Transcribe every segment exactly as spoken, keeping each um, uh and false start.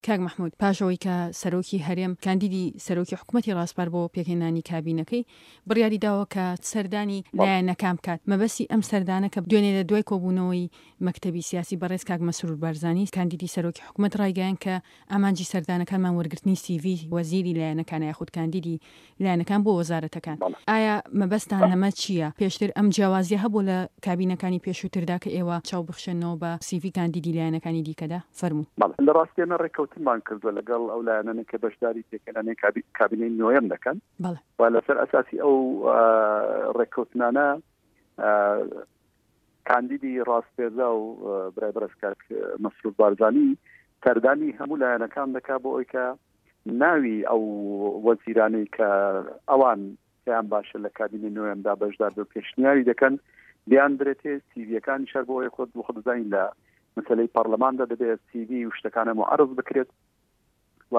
کاک مححمود پاشەوەی کە سەرۆکی هەرێم کاندیدی سەرۆکی حکوومەتی ڕاستپەر بۆ پێکهێنانی کابینەکەی بڕیاری داوە کە سەردانی لایەنەکان بکات مەبەستی ئەم سەردانە کە دوێنێ لە دوای کۆبوونەوەی مەکتەبی سیاسی بەڕێز کاک مەسرور بارزانی کاندیدی سەرۆکی حکوومەت ڕایگەیان کە ئامانجی سەردانەکانمان وەرگرتنی سیڤی وەزیری لایەنەکان یاخود کاندیدی لایەنەکان بۆ وەزارەتەکان ئایا مەبەستان لەمە چییە؟ پێشتر ئەم جیاوازیە هەبوو لە کابینەکانی پێشووتردا کە ئێوە چاو بخشێنەوە بە سیڤی کاندیدی لایەنەکانی دیکەدا فەرموو. لە ڕاستیانە ڕێکەوتنمان کردووە لەگەڵ ئەو لایەنانە کە بەشداری پێکهێنانی کابینەی نوێم دەکەن و لەسەر ئەساسی ئەو ڕێکەوتنانە کاندیدی ڕاستپێردا و برای بەڕێز کاک مەسرور بارزانی سەردانی هەموو لایەنەکان دەکا بۆ ئەوەی کە ناوی ئەو وەزیرانەی کە ئەوان پێیان باشە لە کابینەی نوێمدا بەشدار بە پێشنیاری دەکەن بیان درێتێ سیڤیەکانی شەر بۆ ئەوەی خۆت بۆ خۆ بزانین لە مەسەلەی پەرلەماندا دەبێت سیڤی و شتەکانە معرض بکرێت و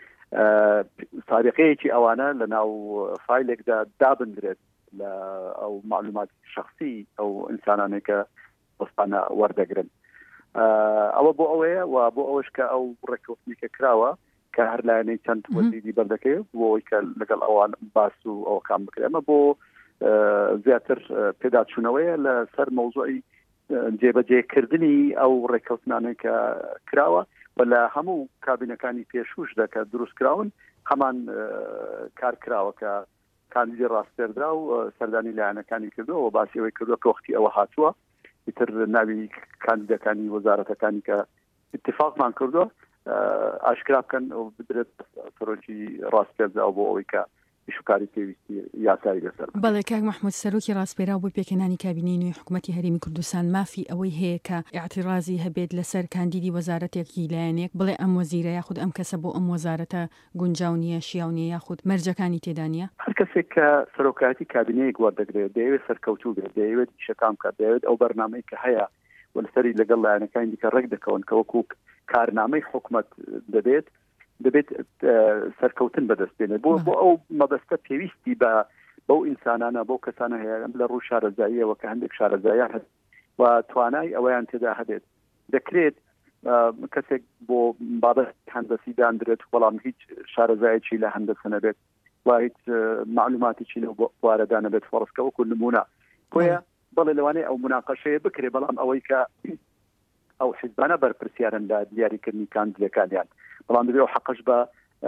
سابقەیەکی ئەوانە لە ناو فایلێکدا دابدرێت لە ئەو معلومات شخصی ئەو ئینسانانێک کە وەستانە وەردەگرن. ئەوە بۆ ئەوەیە و بۆ ئەوەش کە ئەو ڕێکەوتنێکە کراوە کە هەر لایەنەی چەند وەزیری بەردەکەوێت بۆ ئەوەی کە لەگەڵ ئەوان باس و ئەوەکان بکرێت. ئەمە بۆ زیاتر پێداچوونەوەیە لە سەر مەوزوعی جێبەجێکردنی ئەو ڕێکەوتنانەی کە کراوە و لە هەموو کابینەکانی پێشوشدا کە دروست کراون هەمان کار کراوە کە کاندیدی ڕاستپێردرا و سەردانی لایەنەکانی کردووە و باسی ئەوەی کردووە کە وەختی ئەوە هاتووە ئیتر ناوی کاندیدەکانی وەزارەتەکانی کە اتفاقمان کردووە ئاشکرا بکەن و بدرێت سەرۆکی ڕاستپێردرا بۆ ئەوەی کە شکاری پێویستی یاسایی لەسەر. بەڵێ کاک مححمود سەرۆکی ڕاستپێرا بۆ پێکهێنانی کابینەی نوێی حکوومەتی هەرێمی کوردستان مافی ئەوەی هەیە کە ئاعتیرازی هەبێت لەسەر کاندیدی وەزارەتێکی لایەنێک بڵێ ئەم وەزیرە یاخود ئەم کەسە بۆ ئەم وەزارەتە گونجاو نییە شیاو نییە یاخود مەرجەکانی تێدا نییە. هەر کەسێک کە سەرۆکایەتی کابینەیەک وەردەگرێت دەیەوێت سەرکەوتوو بێت دەیەوێت شەکام کات دەیەوێت ئەو بەرنامەی کە هەیە وەلسەری لەگەڵ لایەنەکانی دیکە ڕێک دەکەون کە وەکو کارنامەی حکوومەت دەبێت دەبێت سەرکەوتن بەدەست بێنێت بۆ بۆ ئەو مەبەستە پێویستی بە بەو ئینسانانە بۆ کەسانە هەیە لە ڕوو شارەزاییەوە کە هەندێک شارەزاییان هەست و توانای ئەوەیان تێدا هەبێت دەکرێت کەسێک بۆ بابەت هەندەسی دانرێت بەڵام هیچ شارەزایەکی لە هەندەسە نەبێت و هیچ معلوماتێکی لەو بوارەدا نەبێت فۆڕستکە وەکو نمونە بۆیە بەڵێ لەوانەیە ئەو مناقەشەیە بکرێ بەڵام ئەوەی کە ئەو حیزبانە بەرپرسیارن لە دیاریکردنی کاندیدەکانیان بەڵام دەبێت و حەقش بە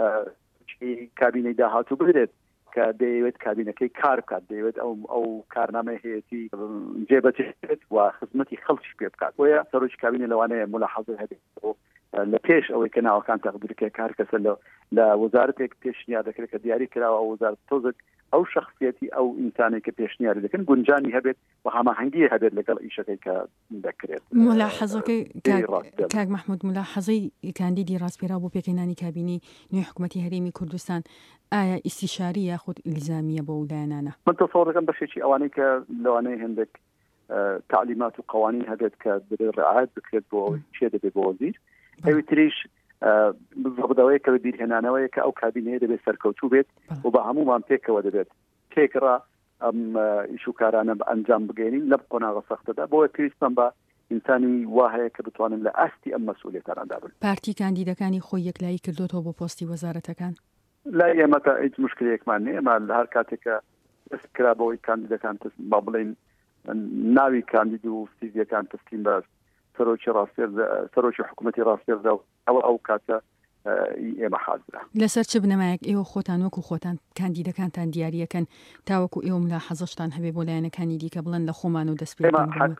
کابینەی داهاتوو بدرێت کە دەیەوێت کابینەکەی کار بکات دەیەوێت ئەو ئەو کارنامەی هەیەتی جێبەجێبێت و خزمەتی خەڵکیش پێ بکات بۆیە سەرۆکی کابینە لەوانەیە ملاحەزە هەبێت لە پێش ئەوەی کە ناوەکان تەقدیرکە کار کەسە لە وەزارەتێک پێشنیار دەکرێت کە دیاری کراوە ئەو وەزارەت تۆزێک ئەو شخصیەتی ئەو ئینسانێک کە پێشنیاری دەکەن گونجانی هەبێت و هەماهەنگی هەبێت لەگەڵ ئیشەکەی کە دەکرێت. ملاحەزەکەی کاک مححمود ملاحەزەی کاندیدی ڕاستپێرا بۆ پێکهێنانی کابینەی نوێی حکوومەتی هەرێمی کوردستان ئایا ئیستیشاری یاخود ئیلزامیە بۆ لایەنانە؟ من تەسەوڕ دەکەم بەشێکی ئەوانەی کە لەوانەیە هەندێک تعلیمات و قوانین هەبێت کە دەبێت ڕعایەت بکرێت بۆ چێ دەبێت بۆ وەزیر ئەوی تریش بەڵگەوەیە کە بیرهێنانەوەیە کە ئەو کابینەیە دەبێت سەرکەوتوو بێت و بە هەمومان پێکەوە دەبێت تێکڕا ئەم ئیشوکارانە بە ئەنجام بگەێنین لە قۆناغە سەختەدا بۆیە پێویستم بە ئینسانی وا هەیە کە بتوانن لە ئاستی ئەم مەسئولیەتانەدا بن. پارتی کاندیدەکانی خۆی یەکلایی کردوتەوە بۆ پۆستی وەزارەتەکان؟ لا ئێمە تا هیچ مشکلەیەکمان نییە ئێمە لە هەر کاتێکە دەستکرا بەوەی کاندیدەکان با بڵێن ناوی کاندید و سیڤیەکان تسلیم بە سەرۆکی ڕاستپێردا سەرۆکی حکوومەتی ڕاستپێردا ئەوە ئەو کاتە ئێمە حاضرە. لەسەر چ بنەمایەک ئێوە خۆتان وەکو خۆتان کاندیدەکانتان دیاریەکەن تاوەکو ئێوە ملاحەزەشتان هەبێ بۆ لایەنەکانی دیکە بڵێن لە خۆمان و دەست پێ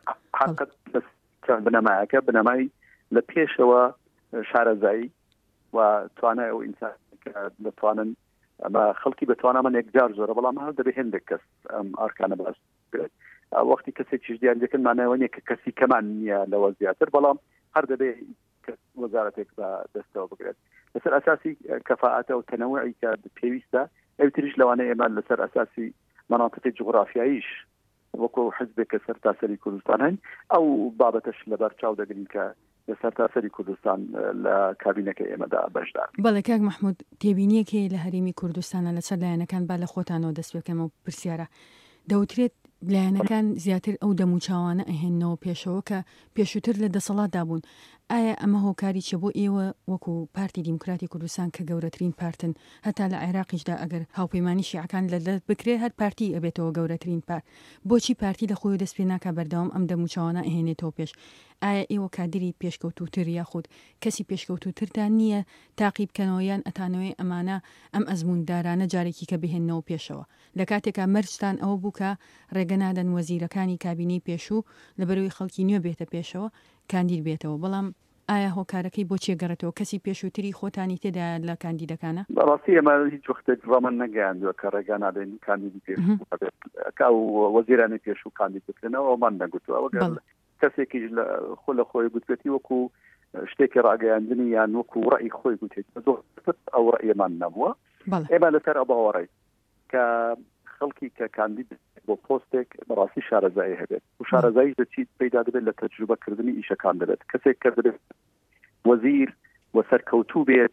بنەمایەکە بنەمای لە پێشەوە شارەزایی و توانای ئەو ئینسان دەتوانن ئەمە خەڵکی بتوانە یەکجار زۆرە بەڵام هەر دەبێت هێندێک کەس ئەم ئارکانە باش بێت وەختی کەسێکیش دیاری دەکەن مانایوە کە کەسی کەمان نییە لەوە زیاتر بەڵام هەر دەبێت وەزارەتێک بە دەستەوە بگرێت لەسەر ئاساسی کەفاءەتە و تەنەوعی کە پێویستە ئەو تریش لەوانەیە ئێمە لەسەر ئاساسی مەناطقی جوغرافیاییش وەکو حزبێک کە سەرتاسەری کوردستان هەن ئەو بابەتەش لەبەر چاو دەگرین کە لە سەرتاسەری کوردستان لە کابینەکە ئێمەدا بەشدار. بەڵێ کاک مححمود تێبینیەک هەیە لە هەرێمی کوردستانە لەسەر لایەنەکان با لە خۆتانەوە دەست پێکەم و پرسیارە دەوترێت لایەنەکان زیاتر ئەو دەموچاوانە ئەهێننەوە پێشەوە کە پێشووتر لە دەسەڵاتدا بوون ئایا ئەمە هۆکاری چە بۆ ئێوە وەکو پارتی دیموکراتی کوردستان کە گەورەترین پارتن هەتا لە عێراقیشدا ئەگەر هاوپەیمانی شیعەکان لەدەست بکرێ هەر پارتی ئەبێتەوە گەورەترین پار بۆچی پارتی لە خۆی دەست پێ ناکە بەردەوام ئەم دەموچاوانە ئەهێنێتەوە پێش ئایا ئێوە کادری پێشکەوتوتر یاخود کەسی پێشکەوتوترتان نییە تاقی بکەنەوە یان ئەتانەوەی ئەمانە ئەم ئەزموندارانە جارێکی کە بهێننەوە پێشەوە لە کاتێکا مەرجتان ئەوە بووکە ڕێگەنادەن وەزیرەکانی کابینەی پێشوو لەبەرەوەی خەڵکی نوێ بێتە پێشەوە کاندید بێتەوە بەڵام ئایا هۆکارەکەی بۆ چێگەڕێتەوە کەسی پێشووتری خۆتانی تێدا لە کاندیدەکانە بەڕاستی ئەمە هیچ وەختێک ڕەمەند نەگەیاندووە کە ڕێگا نادەین کاندیدی پێشوو کە وەزیرانی پێشوو کاندید بکرێنەوە ئەومان نەگوتووە ئەوەگەر کەسێکیش خۆ لە خۆی گوتبێتی وەکو شتێکی ڕاگەیاندنی یان وەکو ڕەئی خۆی گوتێت ئەو ڕەئیمان نەبووە ئێمە لەسەر ئەو باوەڕێ کە خەڵکی کە کاندید بۆ پۆستێک بەڕاستی شارەزایی هەبێت و شارەزایی دەچیت پەیدا دەبێت لە تەجروبەکردنی ئیشەکان دەبێت کەسێک کە دەبێت وەزیر و سەرکەوتوو بێت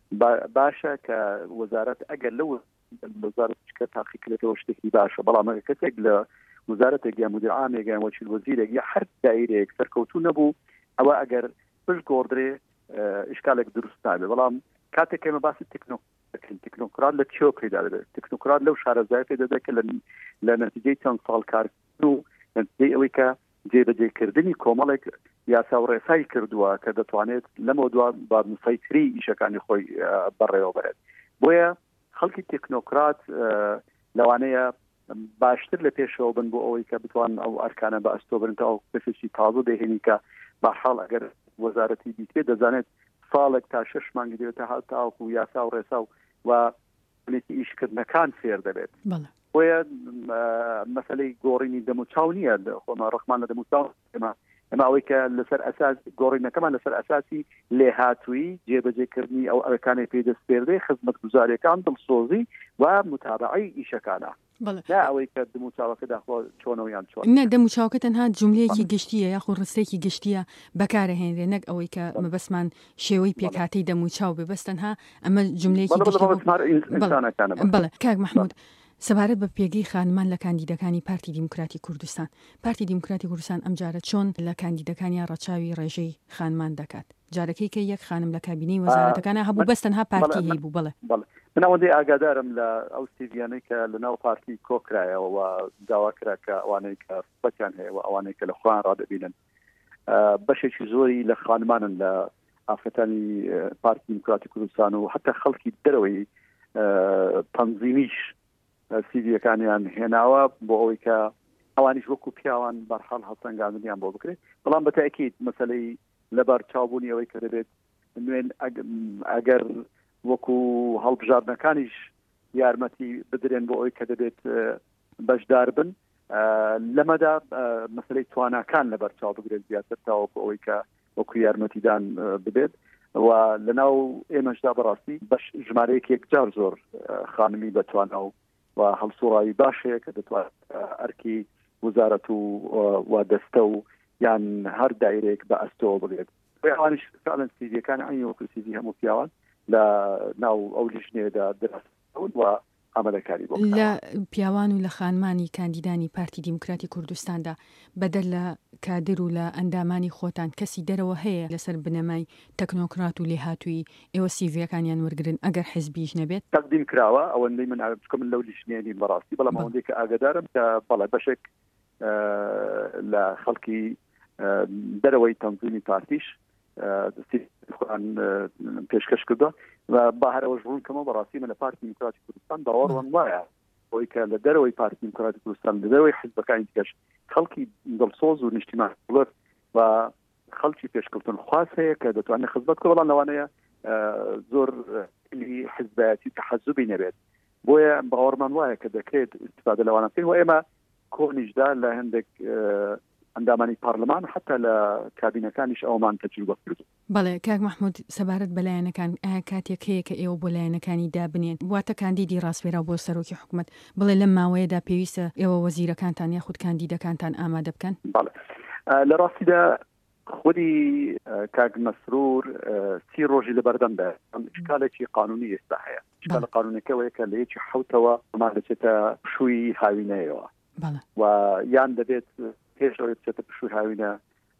باشە کە وەزارەت ئەگەر لەو وەزارەت کە تاقیکرێتەوە شتێکی باشە بەڵام کەسێک لە وەزارەتێک یا مدیر عامێک یان وەکیل وەزیرێک یا هەر دایرەیەک سەرکەوتوو نەبوو ئەوە ئەگەر پشت گۆڕدرێ ئیشکالێک دروست نابێت بەڵام کاتێک ئێمە باسی تکنۆ تکنۆکرات لە چۆ پێدا دەبێت تکنۆکرات لەو شارەزای پێدا دەبێت کە لە نەتیجەی چەند ساڵ کارکردن و نەتیجەی ئەوەی کە جێبەجێکردنی کۆمەڵێک یاسا و ڕێسایی کردووە کە دەتوانێت لەمە دووە با مسەیتری ئیشەکانی خۆی بەڕێوە بێت بۆیە خەڵکی تکنۆکرات لەوانەیە باشتر لە پێشەوە بن بۆ ئەوەی کە بتوان ئەو ئەرکانە بە ئەستۆ بن تا ئەو کەسێکی تازە دەهێنی کە بەحاڵ ئەگەر وەزارەتی دیکرێت دەزانێت ساڵێک تا شەش مانگی دێتە هاتاوکو و یاسا و ڕێسا و بنێتی ئیشکردنەکان فێر دەبێت بۆیە مەسەلەی گۆڕینی دەموچاو نییە خۆمە ڕەخمان لە دەموچاو ئێمە ئەمە ئەوەی کە لەسەر ئەساس گۆڕینەکەمان لەسەر ئەساسی لێهاتووی جێبەجێکردنی ئەو ئەرکانی پێدەست پێردەی خزمەتگوزاریەکان دڵسۆزی و متابعەی ئیشەکانە ئەوەی کە دەموچاوەکە داخۆ چۆنەوەیان چۆن نە دەموچاوەکە تەنها جوملەیەکی گشتیە یاخۆ ڕستێکی گشتیە بەکارەهێنرێ نەک ئەوەی کە مەبەسمان شێوەی پێکهاتەی دەموچاو بێ بەس تەنها ئەمە جوملەیەکی بەڵێ کاک محمود سەبارەت بە پێگەی خانمان لە کاندیدەکانی پارتی دیموکراتی کوردستان پارتی دیموکراتی کوردستان ئەم جارە چۆن لە کاندیدەکانی ڕەچاوی ڕێژەی خانمان دەکات جارەکەی کە یەک خانم لە کابینەی وەزارەتەکانە هەبوو بەستەنها پارتی هەیە بوو بڵێ من ئەوەندەی ئاگادارم لە ئەو سیڤیانەی کە لەناو پارتی کۆکرایەوە و داوا کرا کە ئەوانەی کە بەتیان هەیە و ئەوانەی کە لە خوان ڕادەبینن بەشێکی زۆری لە خانمانن لە ئافرەتانی پارتی دیموکراتی کوردستان و حتا خەڵکی دەرەوەی تەنزیمیش سیڤیەکانیان هێناوە بۆ ئەوەی کە ئەوانیش وەکو پیاوان بەرحاڵ هەڵسەنگاندنیان بۆ بکرێت بەڵام بەتاکید مەسەلەی لەبەر چاوبوونی ئەوەی کە دەبێت نوێن ئەگەر وەکو هەڵبژاردنەکانیش یارمەتی بدرێن بۆ ئەوەی کە دەبێت بەشدار بن لەمەدا مەسەلەی تواناکان لەبەر چاو بگرێت زیاتر تاوە بۆ ئەوەی کە وەکو یارمەتیدان ببێت و لەناو ئێمەشدا بەڕاستی بەش ژمارەیەک یەکجار زۆر خانمی بەتوانە و و هەڵسوڕایی باشەیە کە دەتوانێت ئەرکی وزارەت و دەستە و یان هەر دایرێک بە ئەستەوە بگرێت ئەوانش فعلا سیڤیەکان عینی وەکو سیڤی هەموو پیاوان لە ناو ئەو لیژنێدا دراستەون و ئامادەکاری بۆ لە پیاوان و لە خانمانی کاندیدانی پارتی دیموکراتی کوردستاندا بەدەر لە کادر و لە ئەندامانی خۆتان کەسی دەرەوە هەیە لەسەر بنەمای تەکنۆکرات و لێهاتووی ئێوە سیڤیەکانیان وەرگرن ئەگەر حزبیش نەبێت تەقدیم کراوە ئەوەندەی من من لەو لیژنێنی بەڕاستی بەڵام ئەوەندەی کە ئاگادارم کە بەڵێ بەشێک لە خەڵکی دەرەوەی تەنزیمی پارتیش خۆیان پێشکەش کردووە و با هەرەوەش ڕوونکەمەوە بەڕاستی من لە پارتی دیموکراتی کوردستان باوەڕم وایە بۆی کە لە دەرەوەی پارتی دیموکراتی کوردستان لە دەرەوەی حیزبەکانی دیکەش خەڵکی دڵسۆز و نیشتیمان بڵێت و خەڵکی پێشکەوتن خواست هەیە کە دەتوانێت خزمەت بکە بەڵام لەوانەیە زۆر حیزبایەتی تەحەزوبی نەبێت بۆیە باوەڕمان وایە کە دەکرێت استفادە لەوانە بکەین و ئێمە کۆنیشدا لە هەندێک ئەندامانی پارلەمان حتا لە کابینەکانیش ئەومان تەجروبە کردو. بەڵێ کاک محمود سەبارەت بەلایەنەکان ئایا کاتێک هەیە کە ئێوە بۆ لایەنەکانی دابنێن واتە کاندیدی ڕاستپێرا بۆ سەرۆکی حکوومەت بڵێ لەم ماوەیەدا پێویستە ئێوە وەزیرەکانتان یاخود کاندیدەکانتان ئامادە بکەن؟ بەڵێ لە ڕاستیدا خودی کاک مەسرور سی ڕۆژی لەبەردەمدا شکالێکی قانونی ئێستا هەیە شکالە قانونەکەوەیە کە لە یەکی حوتەوە مان دەچێتە پشووی هاوینەیەوە و یان دەبێت پێشەوەی بچێتە پشووی هاوینە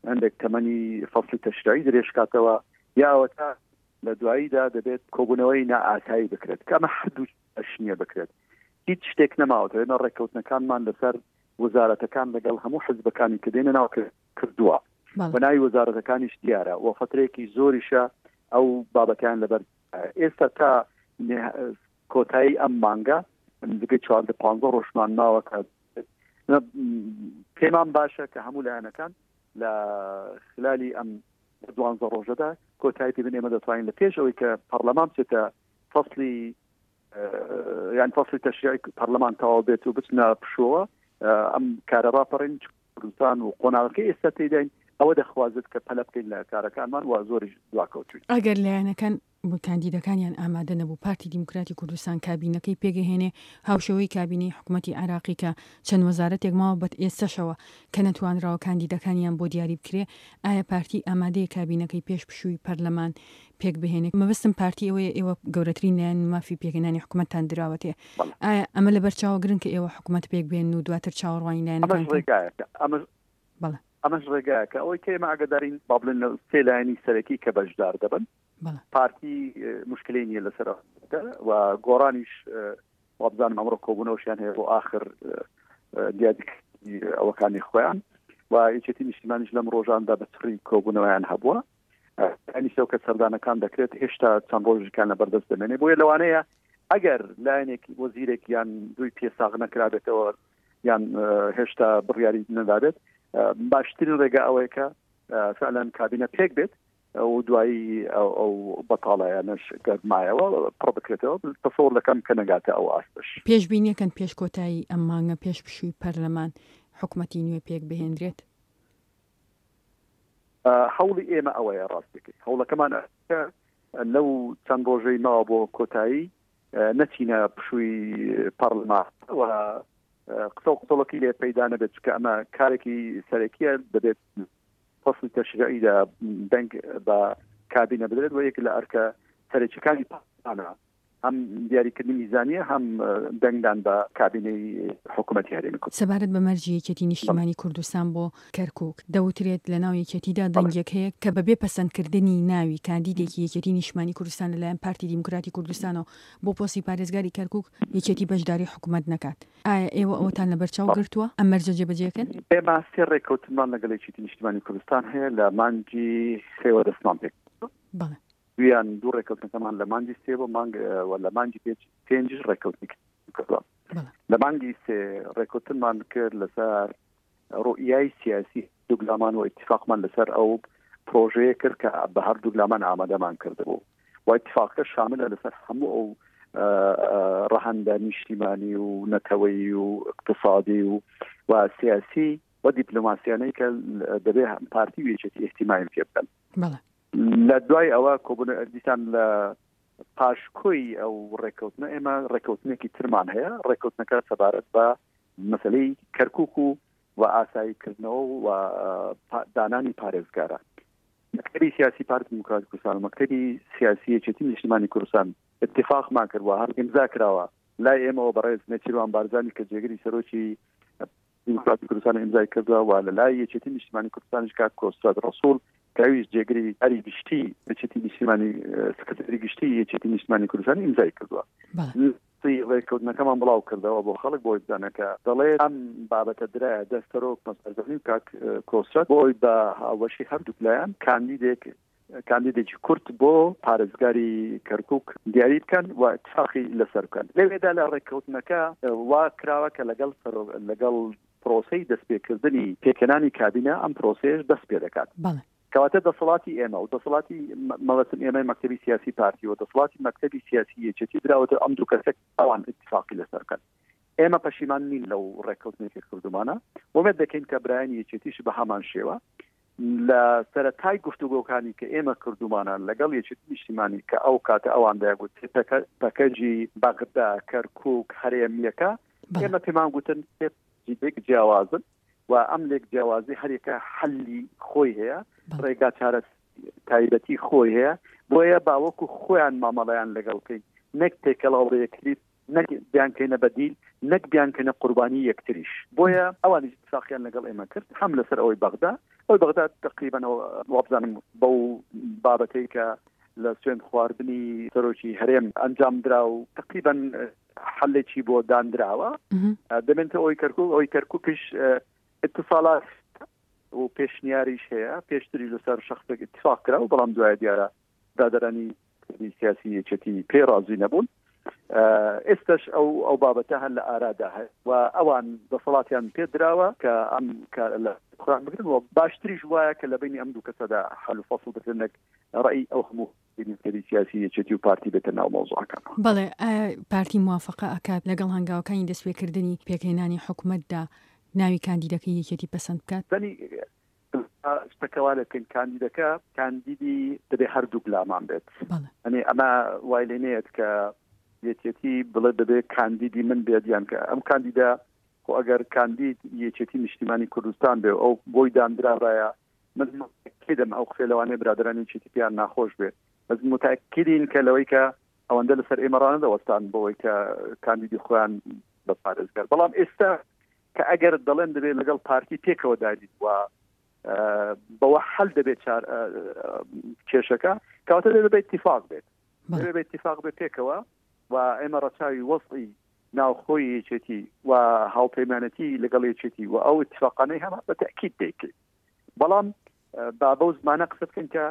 هەندێک تەمەنی فەصلی تەشریعی درێژکاتەوە یاوە تا لە دواییدا دەبێت کۆبوونەوەی نائاسایی بکرێت کە ئەمە حدود ئەشنیە بکرێت هیچ شتێک نەماوەتەوە ئێمە ڕێککەوتنەکانمان لەسەر وەزارەتەکان لەگەڵ هەموو حزبەکانی کە دێنە ناو کردووە بەناوی وەزارەتەکانیش دیارە و فترەیەکی زۆریشە ئەو بابەتیان لەبەر ئێستا تا کۆتایی ئەم مانگە دیگە چواردە پانزە ڕۆژمان ماوە کە پێمان باشە کە هەموو لایەنەکان لە خلالی ئەم دوانزە ڕۆژەدا کۆتایی پێ بنێمە دەتوانین لە پێش ئەوەی کە پەرلەمان بچێتە فەصلی یان فەصلی تەشریعی پەرلەمان تەواو بێت و بچنە پشووە ئەم کارە ڕاپەڕین کوردستان و قۆناغەکەی ئێستا تێداین ئەوە دەخوازت کە پەلە بکەین لە کارەکانمان و زۆریش دواکەوتوین ئەگەر لایەنەکان بۆ کاندیدەکانیان ئامادە نەبوو پارتی دیموکراتی کوردستان کابینەکەی پێگەهێنێ هاوشەوەی کابینەی حکوومەتی عێراقی کە چەند وەزارەتێک ماوە بەت ئێستاشەوە کە نەتوانراوە کاندیدەکانیان بۆ دیاری بکرێ ئایا پارتی ئامادەیە کابینەکەی پێش پشووی پەرلەمان پێک بهێنێ مەبەستم پارتی ئەوەیە ئێوە گەورەترین لایەن مافی پێکهێنانی حکوومەتتان دراوەتێ ئایا ئەمە لەبەر چاوە گرنگ کە ئێوە حکوومەت پێک بێن و دواتر چاوەڕوانی لایەنەکان ئەمەش ڕێگایە کە ئەوەی کێمە ئاگدارین با بڵێن لە سێ لایەنی سەرەکی کە بەشدار دەبن پارتی مشکلەی نییە لەسەر و گۆڕانیش وابزانم ئەمڕۆ کۆبوونەوەشیان هەیە بۆ آخر دیاری ئەوەکانی خۆیان و یەکێتی نیشتیمانیش لەم ڕۆژاندا بەسڕی کۆبوونەوەیان هەبووە ئەنی سەو کە سەردانەکان دەکرێت هێشتا چەند ڕۆژەکان لە بەردەست دەمێنێ بۆیە لەوانەیە ئەگەر لایەنێک وەزیرێک یان دوی پێساغ نەکرابێتەوە یان هێشتا بڕیاری نەدابێت باشترین ڕێگا ئەوەیە کە فعلا کابینە پێک بێت و دوایی ئەو بەتاڵایانش گەرمایەوە پڕ بکرێتەوە تەسەوڕ دەکەم کە نەگاتە ئەو ئاستش پێشبینیەکەن پێش کۆتایی ئەم مانگە پێش پشووی پەرلەمان حکوومەتی نوێ پێک بهێنرێت هەوڵی ئێمە ئەوەیە ڕاستەکەی هەوڵەکەمان لەو چەند ڕۆژەی ماوە بۆ کۆتایی نەچینە پشووی پەرلەمان و قسە و قسەڵەکی لێ پەیدا نەبێت کە ئەمە کارێکی سەرەکیە دەبێت فەصلی تەشریعیدا دەنگ بە کابینە بدرێت و یەک لە ئەرکە سەرەکیەکانی پاکستانە هەم دیاریکردنی میزانیە هەم دەنگدان بە کابینەی حکوومەتی هەرێمی کوردستان سەبارەت بە مەرجی یەکێتی نیشتیمانی کوردستان بۆ کەرکووک دەوترێت لە ناو یەکێتیدا دەنگێک هەیە کە بەبێ پەسەندکردنی ناوی کاندیدێکی یەکێتی نیشتیمانی کوردستان لەلایەن پارتی دیموکراتی کوردستانەوە بۆ پۆستی پارێزگاری کەرکووک یەکێتی بەشداری حکوومەت نەکات ئایا ئێوە ئەوەتان لەبەرچاو گرتووە ئەم مەرجە جێبەجێکەن ئێمە سێ ڕێککەوتمان لەگەڵ یەکێتی نیشتیمانی کوردستان هەیە لە مانگی سێوە دەستمان پێک بەڵێ دویان دوو ڕێککەوتنەکەمان لە مانگی سێ بۆ مانگ لە مانگی پێنجش ڕێککەوتنی کردووە لە مانگی سێ ڕێککەوتنمان کرد لەسەر ڕۆئیای سیاسی دووگلامان و اتفاقمان لەسەر ئەو پرۆژەیە کرد کە بە هەر دووگلامان ئامادەمان کردبوو و اتفاقەکە شاملە لەسەر هەموو ئەو ڕەهەندە نیشتیمانی و نەتەوەیی و اقتصادی و و سیاسی و دیپلۆماسیانەی کە دەبێت پارتی و یەکێتی احتیمامی پێ بکەن لە دوای ئەوە کۆبوون دیسان لە پاشکۆی ئەو ڕێککەوتنە ئێمە ڕێککەوتنێکی ترمان هەیە ڕێککەوتنەکە سەبارەت بە مەسەلەی کەرکووک و و ئاساییکردنەوە و دانانی پارێزگارە مەکتەبی سیاسی پارتی دیموکراتی کوردستان و مەکتەبی سیاسی یەکێتی نیشتیمانی کوردستان اتفاقمان کردووە هەر ئیمزا کراوە لای ئێمەوە بەڕێز نەچیروان بارزانی کە جێگەری سەرۆکی دیموکراتی کوردستان ئیمزای کردووە و لە لای یەکێتی نیشتیمانی کوردستانیش کات کۆستاد ڕەسوول کەویش جێگەری ئەری گشتی یەکێتی نیشتیمانی سکرتەری گشتی یەکێتی نیشتیمانی کوردستان ئیمزای کردووە ڕێککەوتنەکەمان بڵاو کردەوە بۆ خەڵک بۆی بزانەکە دەڵێت ئەم بابەتە درایە دەستەرۆک مەسەردەنی کاک کۆستاد بۆی بە هاوبەشی هەردوو لایەن کاندیدێک کاندیدێکی کورت بۆ پارێزگاری کەرکووک دیاری بکەن و اتفاقی لەسەر بکەن لەوێدا لە ڕێککەوتنەکە وا کراوە کە لەگەڵ لەگەڵ پرۆسەی دەستپێکردنی پێکەنانی کابینە ئەم پرۆسەیەش دەست پێ دەکات کەواتە دەسەڵاتی ئێمە و دەسەڵاتی مەڵەتن ئێمەی مەکتەبی سیاسی پارتی و دەسەڵاتی مەکتەبی سیاسی یەکێتی دراوەتە ئەم دوو کەسێک ئەوان اتفاقی لەسەر بکەن ئێمە پەشیمان نین لەو ڕێککەوتنێکی کردومانە ومێت دەکەین کە برایانی یەکێتیش بە هەمان شێوە لە سەرەتای گفتوگۆکانی کە ئێمە کردومانە لەگەڵ یەکێتی نیشتیمانی کە ئەو کاتە ئەوان دەیگوت پەکەجی بەغدا کەرکووک هەرێمیەکە ئێمە پێمان گوتن جێک جیاوازن و ئەم لێک جیاوازی هەرێکە حەلی خۆی هەیە ڕێگا چارە تایبەتی خۆی هەیە بۆیە باوەکو خۆیان مامەڵەیان لەگەڵکەی نەک تێکەڵاوەیەکری نەک بیانکەینە بەدیل نەک بیانکەنە قوربانی یەکتریش بۆیە ئەوانی اتفاقیان لەگەڵ ئێمە کرد هەم لەسەر ئەوەی بەغدا ئەوەی بەغدا تقریبا وابزانم بەو بابەتەی کە لە سوێن خواردنی سەرۆکی هەرێم ئەنجام درا و تقریبا حلێکی بۆ دانراوە دەمێنێتە ئەوەی کەرکوو ئەوەی کەرکووکش اتصالات و پێشنیاریش هەیە پێشتری لەسەر شخصێک اتفاق کرا و بەڵام دوای دیارە دادەرانی سیاسی یەکێتی پێ ڕازی نەبوون ئێستش ئەو ئەو بابەتە هەر لە ئارادا هەیە و ئەوان دەسەڵاتیان پێدراوە کە ئەم لە قورآن بگرن و باشتریش وایە کە لە بینی ئەم دوو کەسەدا حل و فەصل بکردنێک ڕێی ئەو هەموو بینیسکەری سیاسی یەکێتی و پارتی بێتە ناو مۆزوعەکان. بەڵێ پارتی موافقە ئەکات لەگەڵ هەنگاوەکانی دەستپێکردنی پێکهێنانی حکوومەتدا ناوی کاندیدەکەی یەکێتی پەسەند بکات؟ بەنی شتەکەوالەکەن کاندیدەکە کاندیدی دەبێ هەردوو لامان بێت. ئەنێ ئەمە وای لێنێت کە یەکێتی بڵێ دەبێ کاندیدی من بێت یان کە ئەم کاندیدا خۆ ئەگەر کاندید یەکێتی نیشتیمانی کوردستان بێ ئەو بۆی دانراڕایە من متأکدم ئەو قسەلەوانەی برادرانی یەکێتی پیان ناخۆش بێت بەس متأکدین کە لەوەی کە ئەوەندە لەسەر ئێمەڕانە دەوەستان بۆەوەی کە کاندیدی خۆیان بەپارێزگار بەڵام ئێستا کە ئەگەر دەڵێن دەبێت لەگەڵ پارتی پێکەوە دادیت وە بەوە حل دەبێت کێشەکە کەواتە دەبێت اتفاق بێت دەبێت اتفاق بێت پێکەوە و ئێمە ڕەچاوی وەسڵی ناوخۆی یەکێتی و هاوپەیمانەتی لەگەڵ یەکێتی و ئەو اتفاقانەی هەمە بە تەکید دەیکرد بەڵام با بەو زمانە قسە بکەن کە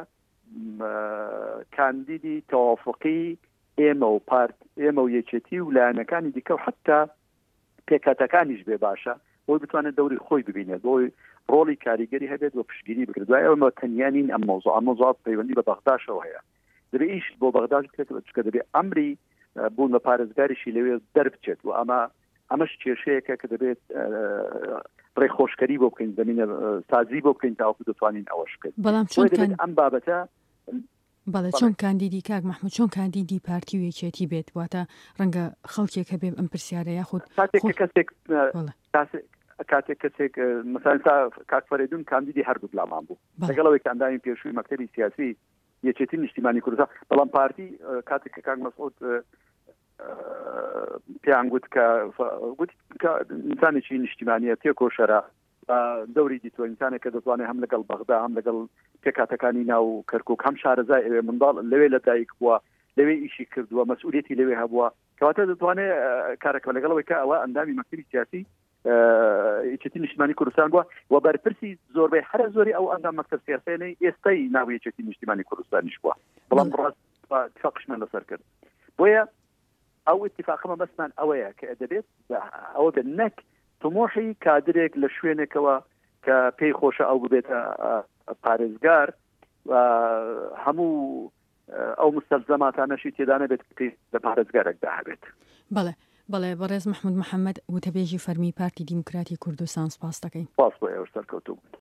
کاندیدی تەوافقی ئێمە و پارت ئێمە و یەکێتی و لایەنەکانی دیکە و حتا پێکاتەکانیش بێ باشە بۆی بتوانێت دەوری خۆی ببینێت بۆی ڕۆڵی کاریگەری هەبێت و پشگیری بکرد دوای ئەومە تەنیانین ئەم مۆزوع ئەم مۆزوع پەیوەندی بە بەغداشەوە هەیە دەبێت ئیش بۆ بەغداش بکرێتەوە چکە دەبێت ئەمری بوون بە پارێزگاریشی لەوێ دەربچێت و ئەمە ئەمەش کێشەیەکە کە دەبێت ڕێخۆشکەری بۆ بکەین زمینە سازی بۆ بکەین تاوەکو دەتوانین ئەوەش بکەین بەڵام چۆن ئەم بابەتە بەڵێ چۆن کاندیدی کاک مەحموود چۆن کاندیدی پارتی و یەکێتی بێت واتە ڕەنگە خەڵکێکە بێ ئەم پرسیارە یاخود کاتێک کەسێک مەسەڵەن تا کاک فەرێدون کاندیدی هەردوو بڵامان بوو لەگەڵەوەی کاندامی پێشووی مەکتەبی سیاسی یەکێتی نیشتیمانی کوردستان بەڵام پارتی کاتێک کە کاک مەسعود پیان گوت کە ئینسانێکی نیشتیمانیە تێکۆشەرە دەوری دیتوە ئینسانێک کە دەتوانێت هەم لەگەڵ بەغدا هەم لەگەڵ پێکاتەکانی ناو کەرکووک هەم شارەزای ئەوێ منداڵ لەوێ لەدایک بووە لەوێ ئیشی کردووە مەسئولیەتی لەوێ هەبووە کەواتە دەتوانێت کارەکە لەگەڵەوەی کە ئەوە ئەندامی مەکتەبی سیاسی یەکێتی نیشتیمانی کوردستان بووە و بەرپرسی زۆربەی هەرە زۆری ئەو ئەندام مەکتەب سیاسیانەی ئێستای ناو یەکێتی نیشتیمانی کوردستانیش بووە بەڵام ڕاست اتفاقشمان لەسەر کرد بۆیە ئەو اتفاقەمە بەسمان ئەوەیە کە دەبێت ئەوە بێت نەک تمۆحی کادرێک لە شوێنێکەوە کە پێی خۆشە ئەو ببێتە پارێزگار و هەموو ئەو مستەلزەماتانەشی تێدانە بێت لە پارێزگارێکدا هەبێت. بەڵێ بەڵێ بەڕێز محمود محەممەد وتەبێژی فەرمی پارتی دیموکراتی کوردستان سپاس دەکەین. سپاس بۆ ئێوە سەرکەوتوو.